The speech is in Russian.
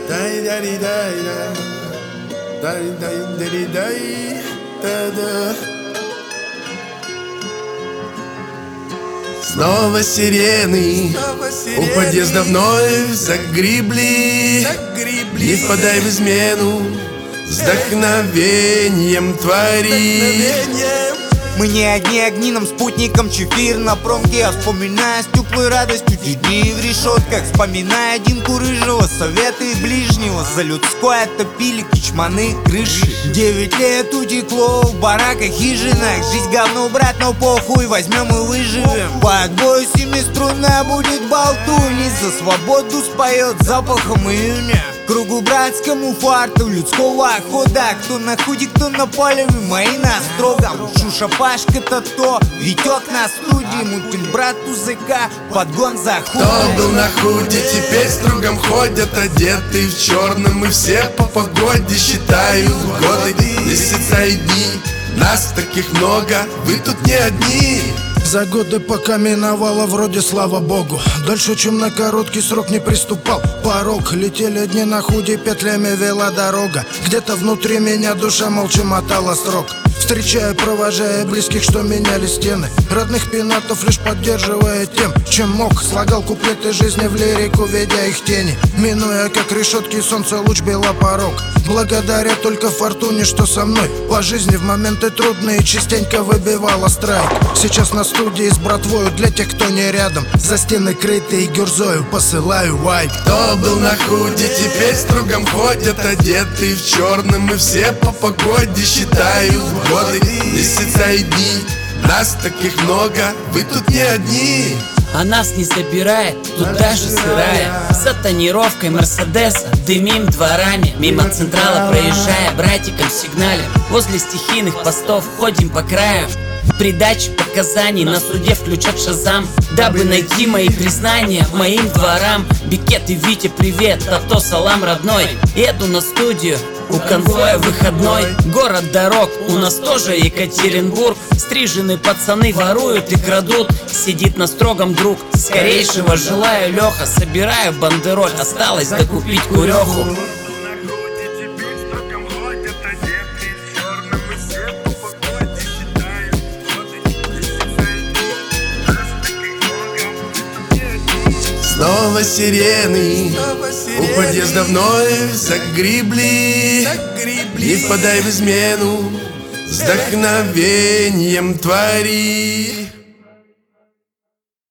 Снова сирены у подъезда вновь загребли. Не впадай в измену, с вдохновением твори. Мы не одни, огни нам спутником чефир на промке. Я вспоминаю с теплой радостью те дни в решетках, вспоминая Динку Рыжего, советы ближнего. За людское топили кичманы крыши. 9 лет утекло в бараках, хижинах. Жизнь говно, брат, но похуй, возьмем и выживем. По отбою семиструнная будет болтуней, за свободу споет запахом июня. Кругу братскому фарту людского хода. Кто на худе, кто на поле, мои на строгом. Шушапашка-то то, Витек на студии. Мутим брату ЗК, подгон заходит. Кто был на худе, теперь стругом ходят, одеты в черном, и все по погоде считают годы, месяца и дни. Нас таких много, вы тут не одни. За годы пока миновало, вроде слава богу. Дальше, чем на короткий срок, не приступал порог. Летели дни на худе, петлями вела дорога. Где-то внутри меня душа молча мотала срок. Встречая, провожая близких, что меняли стены. Родных пенатов лишь поддерживая тем, чем мог. Слагал куплеты жизни в лирику, ведя их тени. Минуя, как решетки, солнце луч била порог. Благодаря только фортуне, что со мной по жизни в моменты трудные частенько выбивала страйк. Сейчас на студии с братвою для тех, кто не рядом. За стены крытые гюрзою посылаю вайп. Кто был на худе, теперь стругом ходят, одеты в черном, и все по погоде считают годы, месяца и дни. Нас таких много, вы тут не одни. А нас не забирает, тут даже сырая. За тонировкой Мерседеса дымим дворами. Мимо Централа проезжая, братиком сигналим. Возле стихийных постов ходим по краю. При даче показаний на суде включат шазам, дабы найти мои признания моим дворам. Бикет и Витя, привет, Тато, салам, родной. Еду на студию, у конвоя выходной. Город дорог, у нас тоже Екатеринбург. Стриженные пацаны воруют и крадут. Сидит на строгом друг, скорейшего желаю, Леха. Собираю бандероль, осталось докупить куреху. Снова сирены у подъезда вновь загребли. Не впадай в измену, с вдохновением твори.